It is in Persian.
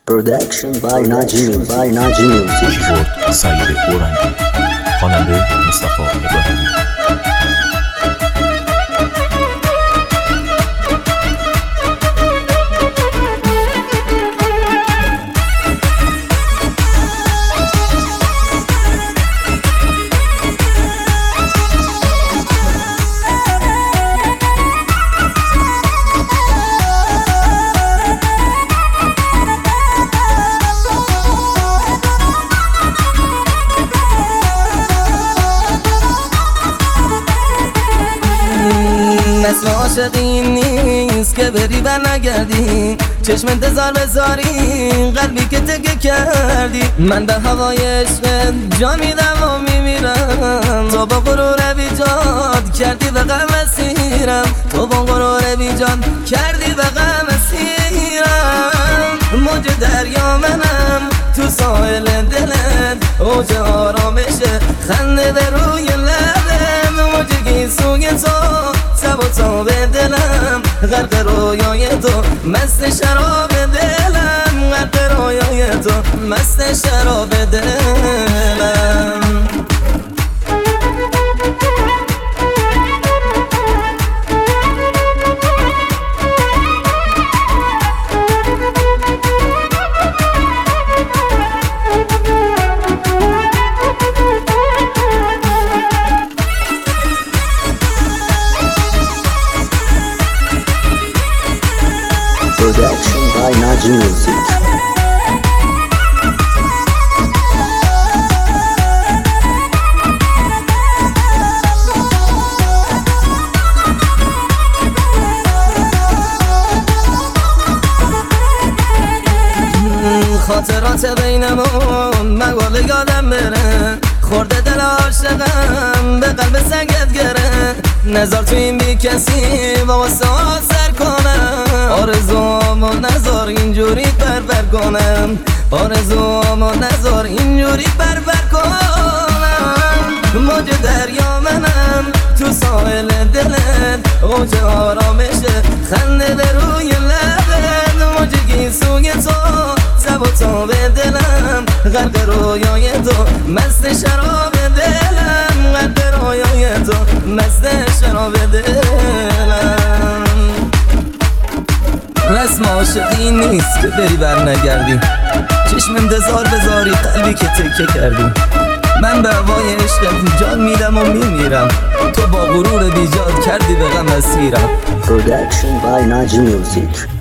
Production by Naji Music. کیبورد سعید اورنگی، خواننده مصطفی ابراهیمی. مثل عاشقی نیست که بری و نگردی، چشم انتظار بذاری قلبی که تکه کردی. من به هوای عشق جان میدم و میمیرم، تو با غرور بیجاد کردی و غم اسیرم، تو با غرور بیجاد کردی و غم اسیرم. موج دریا منم تو ساحل دلت، اوج آرامش خنده به روی لبت، موج گیسوی تو سب و تاب دلم، غرق رویای تو مست شراب دلم، غرق رویای تو مست شراب دلم. Production by Naji Music. خاطرات بینمون مگه یادم بره، خورده دل عاشقم به قلب سنگت گره. نظر تو این بی کسی با واسه سر کنم، آرزوامو نظر اینجوری بربر کنم، آرزوامو نظر اینجوری بربر کنم. موج دریا منم تو ساحل دلت، اوج آرامش خنده به روی لبت، موج گیسوی تو سب و تاب دلم، غرق رویای تو مست شراب دلم، غرق رویای تو مست شراب دلم. رسم عاشقی نیست که بری بر نگردی، چشم انتظار بذاری قلبی که تکه کردی. من به هوای عشقت جان میدم و میمیرم، تو با غرور بیجاد کردی به غم اسیرم. Production by Naji Music.